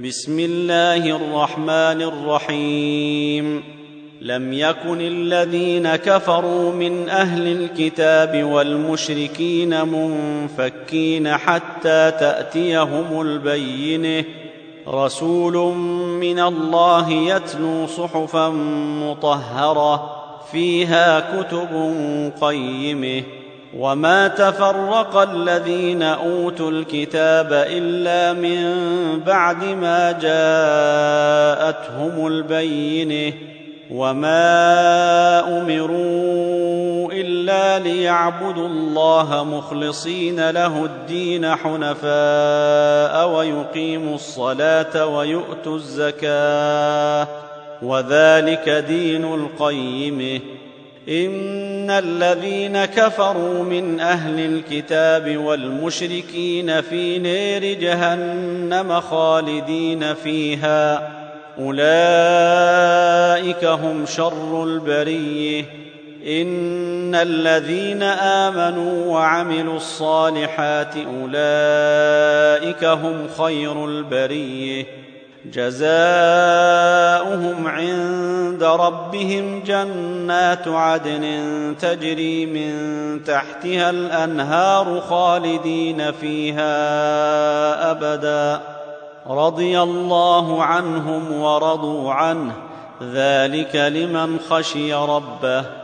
بسم الله الرحمن الرحيم. لم يكن الذين كفروا من أهل الكتاب والمشركين منفكين حتى تأتيهم البينة، رسول من الله يتلو صحفا مطهرة فيها كتب قيمة. وما تفرق الذين أوتوا الكتاب إلا من بعد ما جاءتهم البينة، وما أمروا إلا ليعبدوا الله مخلصين له الدين حنفاء ويقيموا الصلاة ويؤتوا الزكاة، وذلك دين القيمة. إن الذين كفروا من أهل الكتاب والمشركين في نار جهنم خالدين فيها، أولئك هم شر البرية. إن الذين آمنوا وعملوا الصالحات أولئك هم خير البرية، جزاؤهم عند ربهم جنات عدن تجري من تحتها الأنهار خالدين فيها أبدا، رضي الله عنهم ورضوا عنه، ذلك لمن خشي ربه.